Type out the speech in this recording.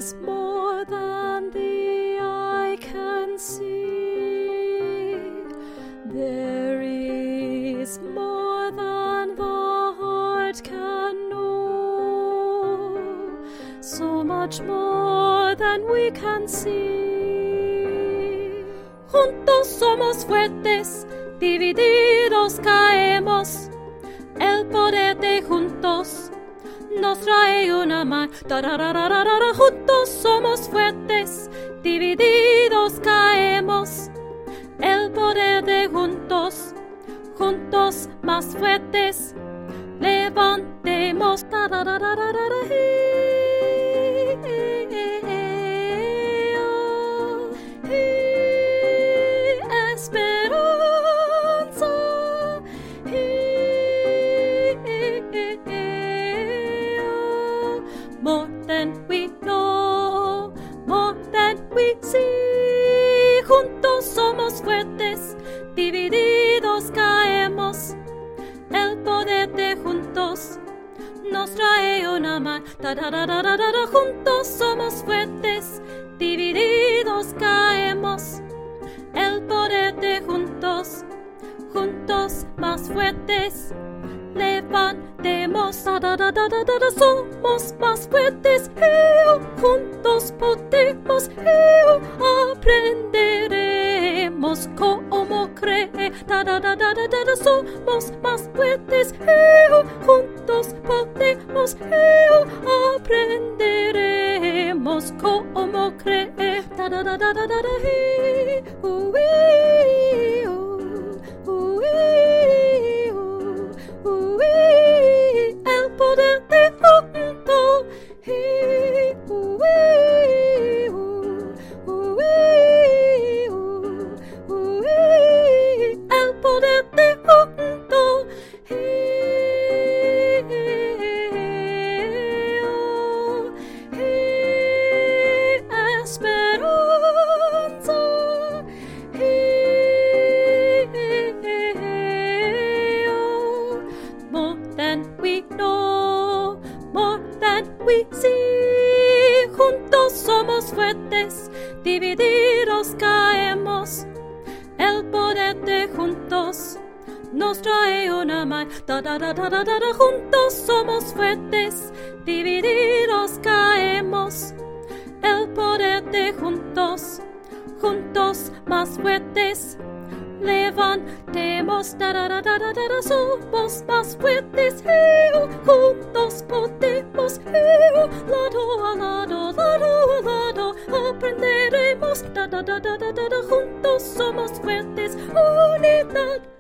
is more than the eye can see. There is more than the heart can know. So much more than we can see. Juntos somos fuertes, divididos caemos. El poder de juntos nos trae una mar. Juntos somos fuertes, divididos caemos. El poder de juntos, juntos más fuertes, levantemos. Esperanza. More than we know, more than we see. Juntos somos fuertes, divididos caemos. El poder de juntos nos trae una mar. Juntos somos fuertes, divididos caemos. El poder de juntos, juntos más fuertes, levantemos. Somos más fuertes, juntos podemos, aprenderemos cómo creer. Somos más fuertes, juntos podemos, aprenderemos cómo creer. El poder de juntos. El poder de juntos. Esperanza. More than we know, more than we see. Juntos somos fuertes, divididos caemos. El poder de juntos nos trae una mar. Juntos somos fuertes, divididos caemos. El poder de juntos, juntos más fuertes, levantemos. Somos más fuertes, juntos podemos, lado a lado, lado a lado, aprenderemos. Juntos somos fuertes, unidad.